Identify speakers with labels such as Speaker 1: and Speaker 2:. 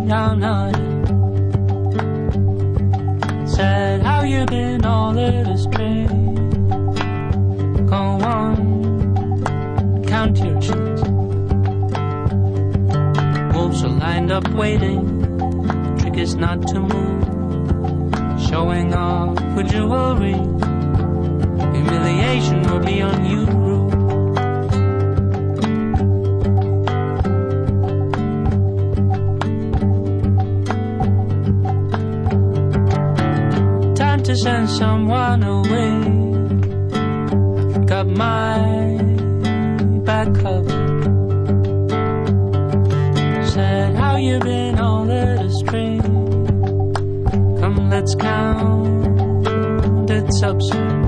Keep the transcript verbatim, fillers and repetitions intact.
Speaker 1: down on it. Said how you been all led astray. Go on, count your chickens. Wolves are lined up waiting. The trick is not to move. Showing off with jewelry. Humiliation will be on you. Time to send someone away. I've got my back covered. Said how you been all led astray. Come let's count it's absurd.